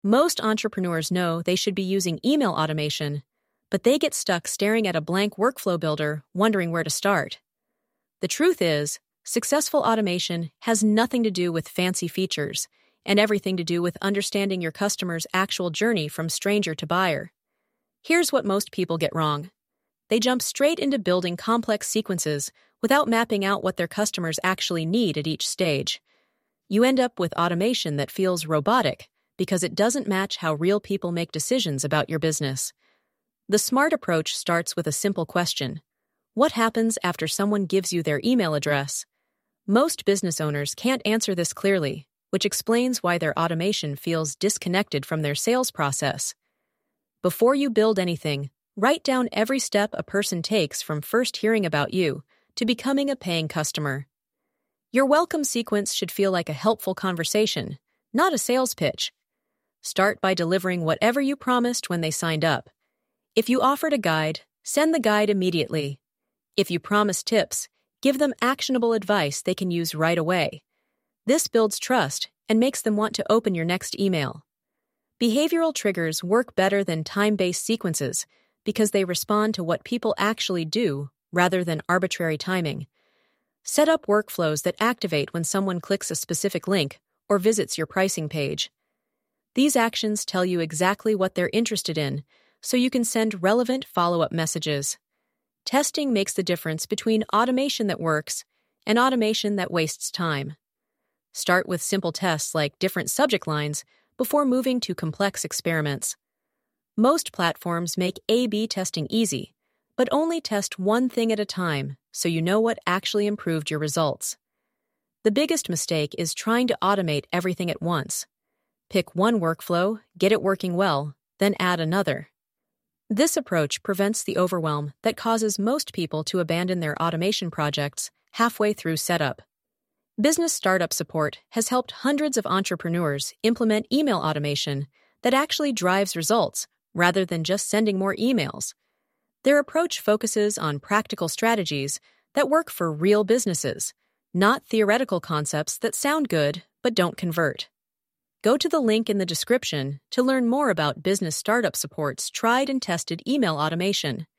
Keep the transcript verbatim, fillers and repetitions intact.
Most entrepreneurs know they should be using email automation, but they get stuck staring at a blank workflow builder, wondering where to start. The truth is, successful automation has nothing to do with fancy features and everything to do with understanding your customer's actual journey from stranger to buyer. Here's what most people get wrong. They jump straight into building complex sequences without mapping out what their customers actually need at each stage. You end up with automation that feels robotic because it doesn't match how real people make decisions about your business. The smart approach starts with a simple question. What happens after someone gives you their email address? Most business owners can't answer this clearly, which explains why their automation feels disconnected from their sales process. Before you build anything, write down every step a person takes from first hearing about you to becoming a paying customer. Your welcome sequence should feel like a helpful conversation, not a sales pitch. Start by delivering whatever you promised when they signed up. If you offered a guide, send the guide immediately. If you promised tips, give them actionable advice they can use right away. This builds trust and makes them want to open your next email. Behavioral triggers work better than time-based sequences because they respond to what people actually do rather than arbitrary timing. Set up workflows that activate when someone clicks a specific link or visits your pricing page. These actions tell you exactly what they're interested in, so you can send relevant follow-up messages. Testing makes the difference between automation that works and automation that wastes time. Start with simple tests like different subject lines before moving to complex experiments. Most platforms make A B testing easy, but only test one thing at a time so you know what actually improved your results. The biggest mistake is trying to automate everything at once. Pick one workflow, get it working well, then add another. This approach prevents the overwhelm that causes most people to abandon their automation projects halfway through setup. Business Startup Support has helped hundreds of entrepreneurs implement email automation that actually drives results rather than just sending more emails. Their approach focuses on practical strategies that work for real businesses, not theoretical concepts that sound good but don't convert. Go to the link in the description to learn more about Business Startup Support's tried and tested email automation.